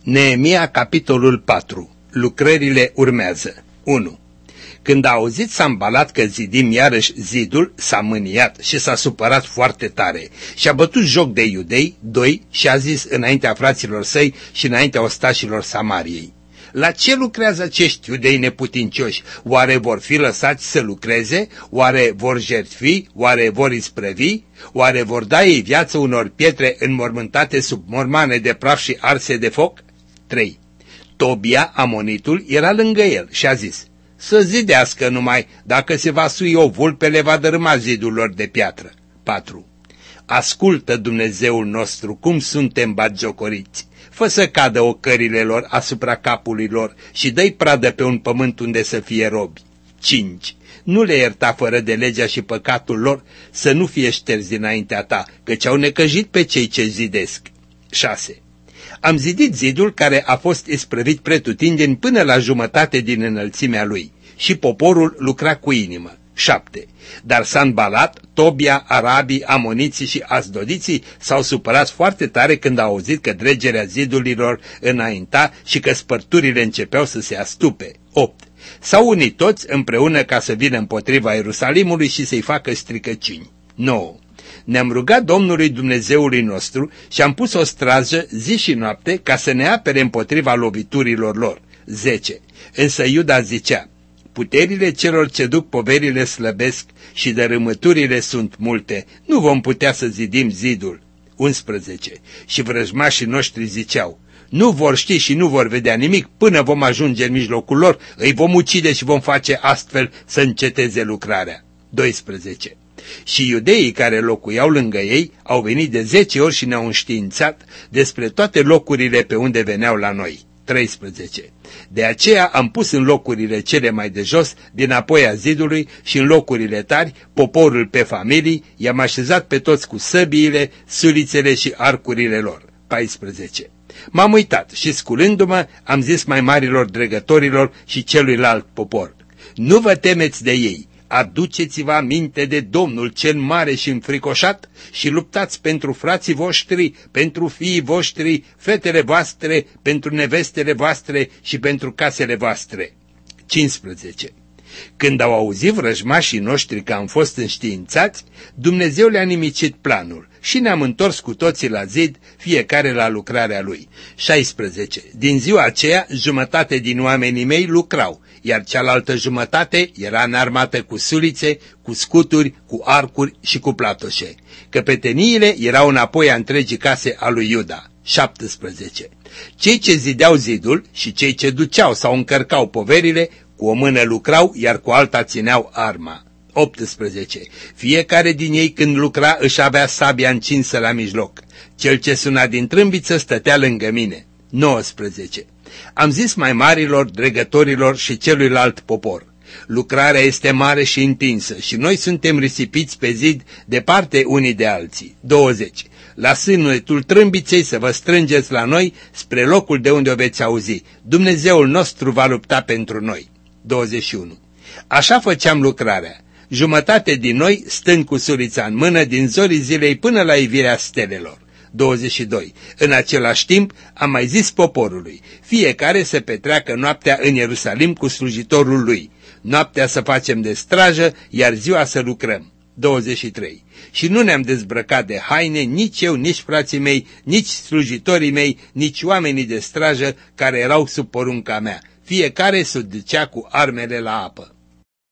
Neemia, capitolul 4. Lucrările urmează. 1. Când a auzit Sanbalat că zidim iarăși zidul, s-a mâniat și s-a supărat foarte tare și a bătut joc de iudei. 2. Și a zis înaintea fraților săi și înaintea ostașilor Samariei: la ce lucrează acești iudei neputincioși? Oare vor fi lăsați să lucreze? Oare vor jertfi? Oare vor isprăvi? Oare vor da ei viață unor pietre înmormântate sub mormane de praf și arse de foc? 3. Tobia, amonitul, era lângă el și a zis: să zidească numai, dacă se va sui o vulpe, le va dărâma zidul lor de piatră. 4. Ascultă, Dumnezeul nostru, cum suntem batjocoriți. Fă să cadă ocările lor asupra capului lor și dă-i pradă pe un pământ unde să fie robi. 5. Nu le ierta fără de legea și păcatul lor, să nu fie șterzi dinaintea ta, căci au necăjit pe cei ce zidesc. 6. Am zidit zidul care a fost isprăvit pretutindeni până la jumătate din înălțimea lui și poporul lucra cu inimă. 7. Dar Sanbalat, Tobia, arabii, amoniții și asdodiții s-au supărat foarte tare când au auzit că dregerea zidurilor înainta și că spărturile începeau să se astupe. 8. S-au unit toți împreună ca să vină împotriva Ierusalimului și să-i facă stricăciuni. 9. Ne-am rugat Domnului Dumnezeului nostru și am pus o strajă zi și noapte ca să ne apere împotriva loviturilor lor. 10. Însă Iuda zicea: puterile celor ce duc poverile slăbesc și dărâmăturile sunt multe, nu vom putea să zidim zidul. 11. Și vrăjmașii noștri ziceau: nu vor ști și nu vor vedea nimic până vom ajunge în mijlocul lor, îi vom ucide și vom face astfel să înceteze lucrarea. 12. Și iudeii care locuiau lângă ei au venit de 10 ori și ne-au înștiințat despre toate locurile pe unde veneau la noi. 13. De aceea am pus în locurile cele mai de jos, din apoi a zidului, și în locurile tari, poporul pe familii, i-am așezat pe toți cu săbiile, sulițele și arcurile lor. 14. M-am uitat și, sculându-mă, am zis mai marilor dregătorilor și celuilalt popor: nu vă temeți de ei, aduceți-vă aminte de Domnul cel mare și înfricoșat și luptați pentru frații voștri, pentru fiii voștri, fetele voastre, pentru nevestele voastre și pentru casele voastre. 15. Când au auzit vrăjmașii noștri că am fost înștiințați, Dumnezeu le-a nimicit planul și ne-am întors cu toții la zid, fiecare la lucrarea lui. 16. Din ziua aceea, jumătate din oamenii mei lucrau, iar cealaltă jumătate era înarmată cu sulițe, cu scuturi, cu arcuri și cu platoșe. Căpeteniile erau înapoi a întregii case a lui Iuda. 17. Cei ce zideau zidul și cei ce duceau sau încărcau poverile, cu o mână lucrau, iar cu alta țineau arma. 18. Fiecare din ei când lucra își avea sabia încinsă la mijloc. Cel ce suna din trâmbiță stătea lângă mine. 19. Am zis mai marilor, dregătorilor și celuilalt popor: lucrarea este mare și întinsă și noi suntem risipiți pe zid departe unii de alții. 20. La sunetul trâmbiței să vă strângeți la noi spre locul de unde o veți auzi. Dumnezeul nostru va lupta pentru noi. 21. Așa făceam lucrarea, jumătate din noi stând cu sulița în mână din zorii zilei până la ivirea stelelor. 22. În același timp am mai zis poporului: fiecare să petreacă noaptea în Ierusalim cu slujitorul lui, noaptea să facem de strajă, iar ziua să lucrăm. 23. Și nu ne-am dezbrăcat de haine, nici eu, nici frații mei, nici slujitorii mei, nici oamenii de strajă care erau sub porunca mea. Fiecare se ducea cu armele la apă.